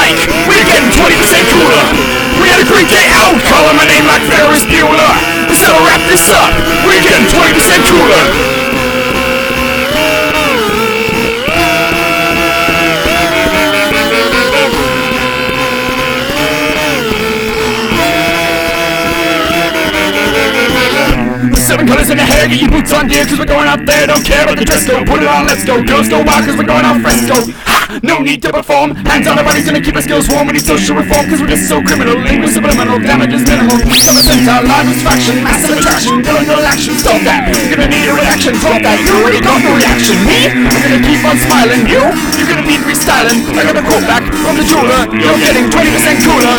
mic. We're getting 20% cooler. We had a great day out, calling my name like Ferris Bueller. So to wrap this up, we're getting 20% cooler. Seven colors in the hair, get your boots on dear, cause we're going out there, don't care about the dress code. Put it on, let's go, girls go wild, cause we're going out fresco. Ha! No need to perform, hands on the body's gonna keep our skills warm. We need social reform, cause we're just so criminal. Language subliminal, damage is minimal. Some percentile, live distraction, massive attraction. Illegal action, stop that, you're gonna need a reaction. Stop that, you already got no reaction. Me? I'm gonna keep on smiling. You're gonna need restyling. I got a quote back from the jeweler. You're getting 20% cooler.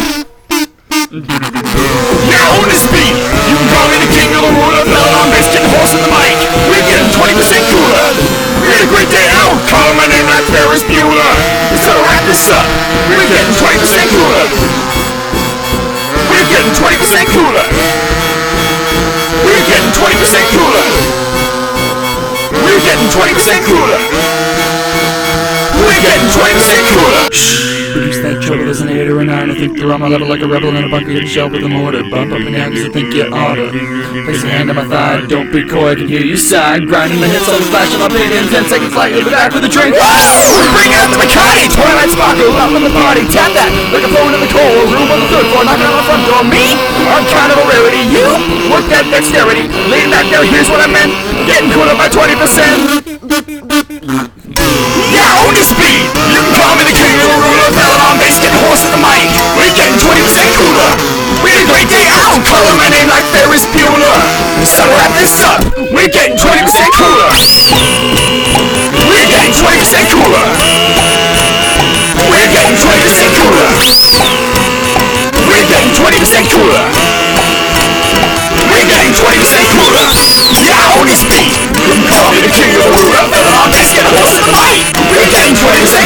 Now on this beat, you can call me the king of the ruler, Babylon bass, getting horse in the mic. We're getting 20% cooler. We had a great day out, calling my name like Ferris Bueller. So to wrap this up, we're getting 20% cooler. We're getting 20% cooler. We're getting 20% cooler. We're getting 20% cooler. We're getting 20% cooler. Produce that trouble as an 8 or a 9. I think they're on my level like a rebel in a bunker. Get a shell with a mortar. Bump up and down cause I think you oughta. Place a hand on my thigh. Don't be coy, I can hear you sigh. Grinding the hits on the flash of my pin. In 10 seconds flight, you'll be back with a drink. Bring out the Bacardi. Twilight sparkle up in the party. Tap that like a phone in the cold room on the 3rd floor. Knocking on the front door. Me? I'm kind of a rarity. You? Work that dexterity. Lean back there, here's what I meant. Getting cooler by 20%. Yeah, on this beat, you can call me the king of the ruler, Babylon bass, getting horse in the mic. We're getting 20% cooler. We had a great day out, calling my name like Ferris Bueller. So to wrap this up, we're getting 20% cooler. We're getting 20% cooler. We're getting 20% cooler. We're getting 20% cooler. We're getting 20% cooler. Yeah, on this beat, you can call me the king of the ruler, Babylon bass, getting horse in the mic. We're getting 20%